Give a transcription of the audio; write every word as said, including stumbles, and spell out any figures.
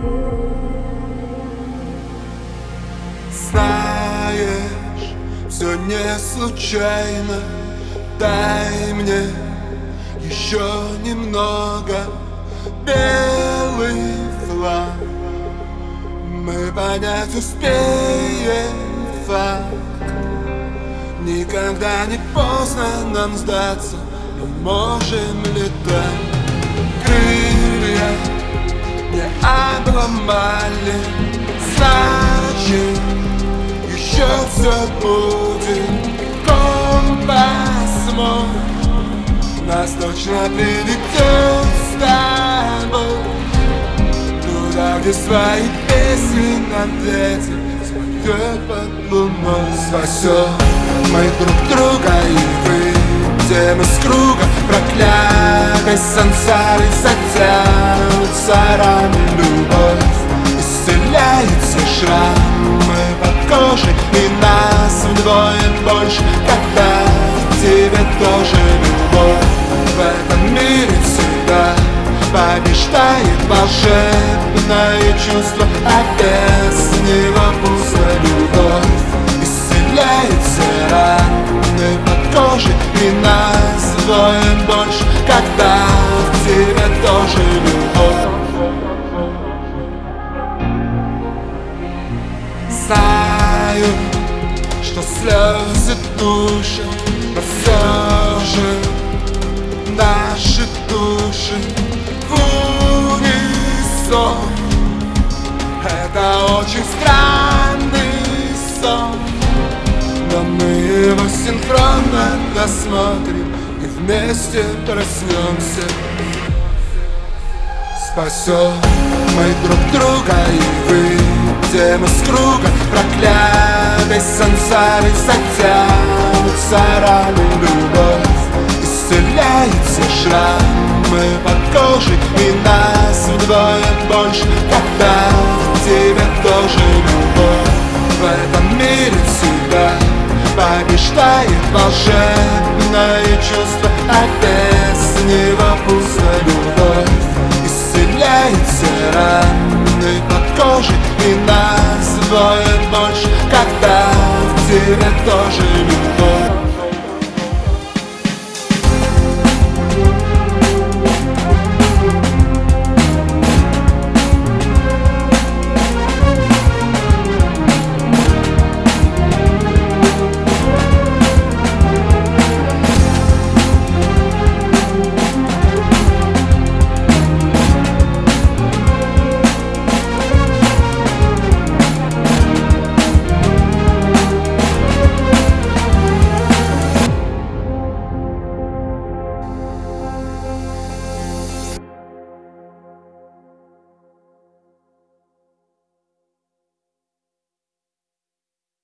Знаешь, все не случайно. Дай мне еще немного. Белый флаг мы понять успеем факт. Никогда не поздно нам сдаться. Мы можем летать. Крылья не обломали, значит, еще все будет. Компас мой нас точно приведет с тобой туда, где свои песни нам ветер споет под луной. Спасет мы друг друга и выйдем из круга проклятой сансары. Затянутся раны, любовь исцеляет все шрамы под кожей, и нас вдвое больше, когда в тебе тоже любовь. В этом мире всегда побеждает волшебное чувство, а без него пусто. Любовь исцеляет все раны под кожей, и нас вдвое больше, когда в тебе тоже любовь. Знаю, что слезы душат, но все же наши души в унисон. Это очень странный сон, но мы его синхронно досмотрим и вместе проснемся. Спасем мы друг друга и выйдем из круга проклятой сансары. Затянутся раны, любовь исцеляет все шрамы под кожей, и нас вдвое больше, когда в тебе тоже любовь. В этом мире всегда побеждает волшебное чувство, а без него пусто. Любовь исцеляет все раны